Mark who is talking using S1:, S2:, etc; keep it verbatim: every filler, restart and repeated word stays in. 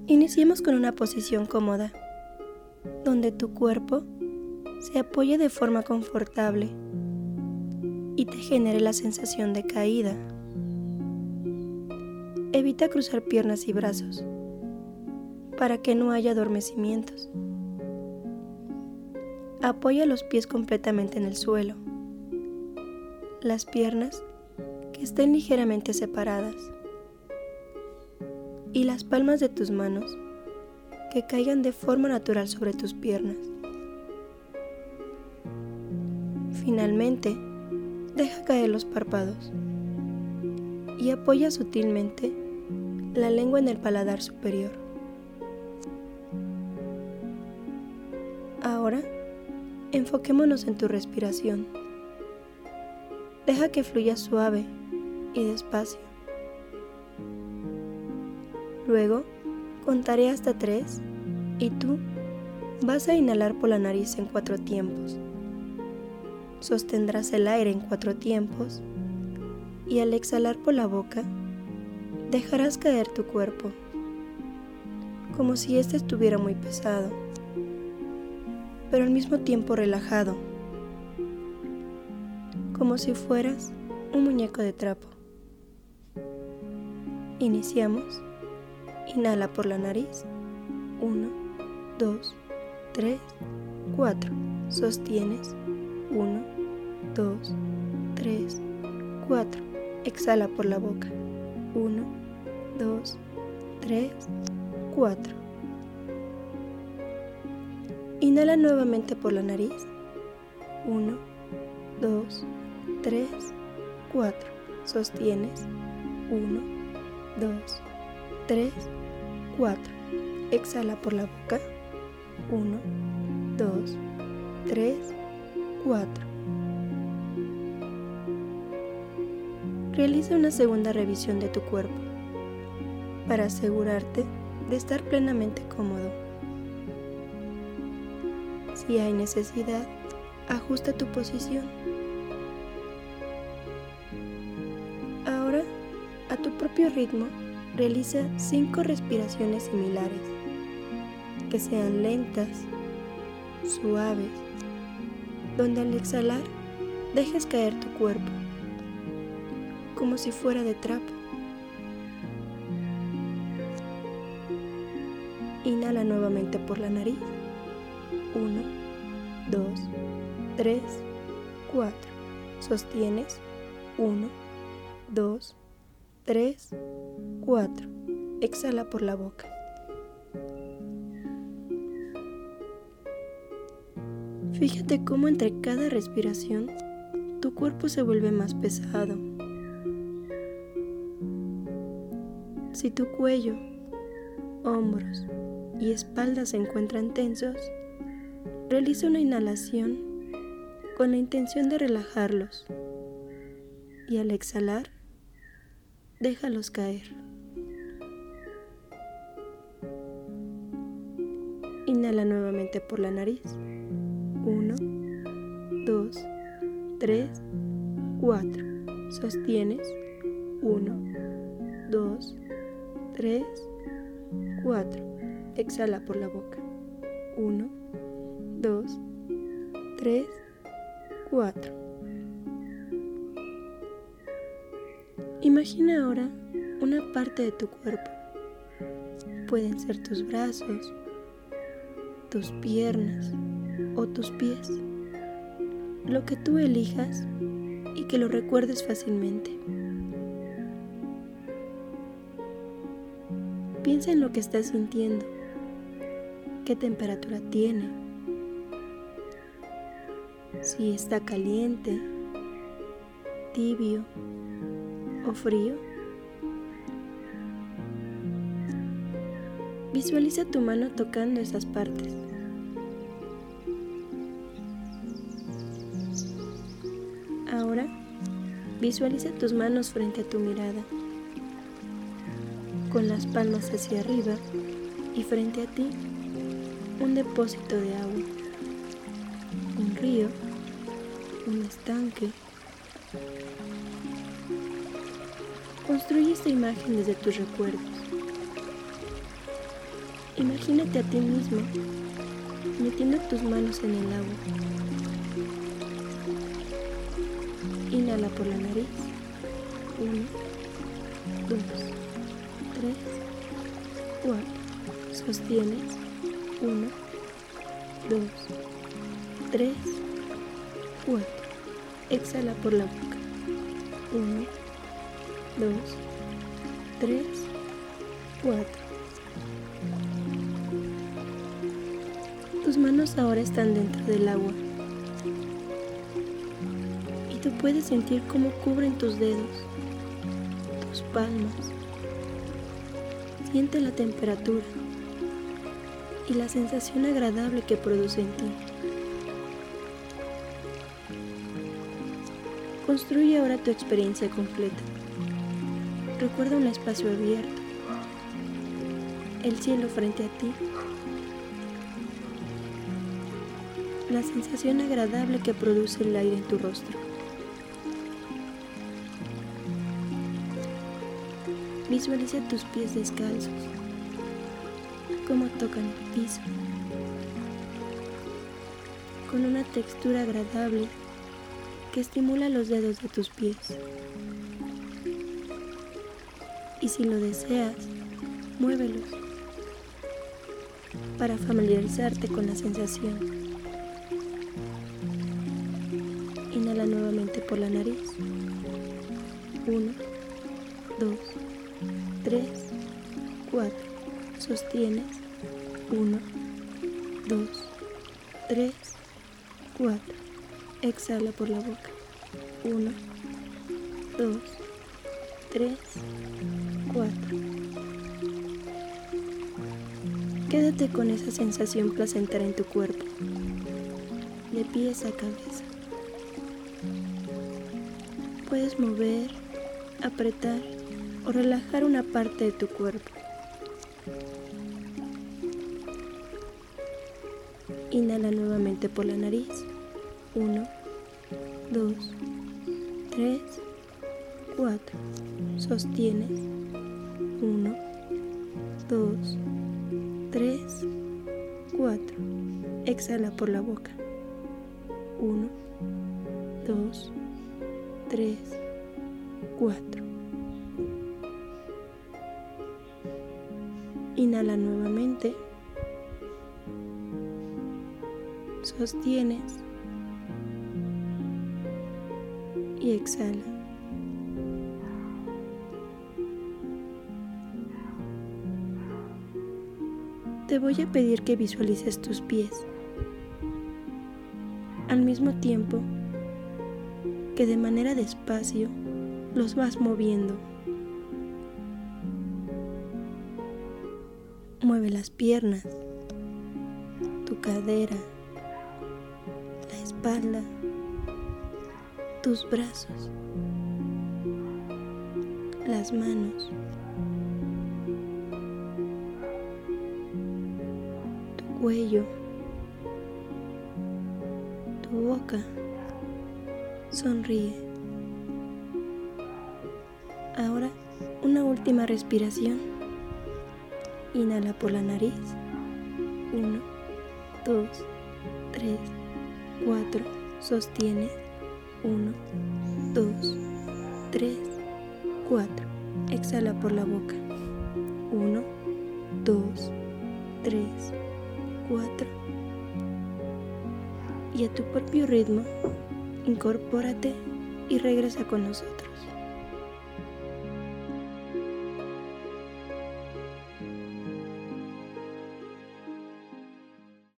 S1: Iniciemos con una posición cómoda, donde tu cuerpo se apoye de forma confortable y te genere la sensación de caída. Evita cruzar piernas y brazos para que no haya adormecimientos. Apoya los pies completamente en el suelo, las piernas que estén ligeramente separadas y las palmas de tus manos que caigan de forma natural sobre tus piernas. Finalmente, deja caer los párpados y apoya sutilmente la lengua en el paladar superior. Ahora, enfoquémonos en tu respiración. Deja que fluya suave y despacio. Luego, contaré hasta tres y tú vas a inhalar por la nariz en cuatro tiempos. Sostendrás el aire en cuatro tiempos y al exhalar por la boca, dejarás caer tu cuerpo, como si éste estuviera muy pesado, pero al mismo tiempo relajado, como si fueras un muñeco de trapo. Iniciamos. Inhala por la nariz. uno, dos, tres, cuatro. Sostienes. uno, dos, tres, cuatro. Exhala por la boca. uno, dos, tres, cuatro. Inhala nuevamente por la nariz. uno, dos, tres, cuatro. Sostienes. uno, dos, tres, cuatro. Exhala por la boca. uno, dos, tres, cuatro. Realiza una segunda revisión de tu cuerpo para asegurarte de estar plenamente cómodo. Si hay necesidad, ajusta tu posición. Ahora, a tu propio ritmo, realiza cinco respiraciones similares, que sean lentas, suaves, donde al exhalar dejes caer tu cuerpo, como si fuera de trapo. Inhala nuevamente por la nariz. uno, dos, tres, cuatro. Sostienes. uno, dos, tres, cuatro. Exhala por la boca. Fíjate cómo entre cada respiración tu cuerpo se vuelve más pesado. Si tu cuello, hombros y espalda se encuentran tensos, realiza una inhalación con la intención de relajarlos y al exhalar, déjalos caer. Inhala nuevamente por la nariz. uno, dos, tres, cuatro. Sostienes. uno, dos, tres, cuatro. Exhala por la boca. uno, dos, tres, cuatro. Imagina ahora una parte de tu cuerpo. Pueden ser tus brazos, tus piernas o tus pies, lo que tú elijas y que lo recuerdes fácilmente. Piensa en lo que estás sintiendo, qué temperatura tiene, si está caliente, tibio o frío. Visualiza tu mano tocando esas partes. Ahora, visualiza tus manos frente a tu mirada, con las palmas hacia arriba y frente a ti, un depósito de agua, un río, un estanque. Construye esta imagen desde tus recuerdos. Imagínate a ti mismo metiendo tus manos en el agua. Inhala por la nariz. Uno, dos, tres, cuatro. Sostienes. Uno, dos, tres, cuatro. Exhala por la boca. Uno, dos, tres, cuatro. Tus manos ahora están dentro del agua y tú puedes sentir cómo cubren tus dedos, tus palmas. Siente la temperatura y la sensación agradable que produce en ti. Construye ahora tu experiencia completa. Recuerda un espacio abierto, el cielo frente a ti, la sensación agradable que produce el aire en tu rostro. Visualiza tus pies descalzos, cómo tocan el piso, con una textura agradable que estimula los dedos de tus pies. Y si lo deseas, muévelos para familiarizarte con la sensación. Inhala nuevamente por la nariz. Uno, dos, tres, cuatro. Sostienes. Uno, dos, tres, cuatro. Exhala por la boca. Uno, dos, tres, cuatro. Quédate con esa sensación placentera en tu cuerpo, de pies a cabeza. Puedes mover, apretar o relajar una parte de tu cuerpo. Inhala nuevamente por la nariz. Uno, dos, tres, cuatro. Sostienes. Uno, dos, tres, cuatro. Exhala por la boca. Uno, dos, tres, cuatro. Inhala nuevamente. Sostienes. Y exhala. Te voy a pedir que visualices tus pies, al mismo tiempo que de manera despacio los vas moviendo. Mueve las piernas, tu cadera, la espalda, tus brazos, las manos, tu cuello, tu boca. Sonríe. Ahora, una última respiración. Inhala por la nariz. Uno, dos, tres, cuatro. Sostiene. Uno, dos, tres, cuatro. Exhala por la boca. Uno, dos, tres, cuatro. Y a tu propio ritmo, incorpórate y regresa con nosotros.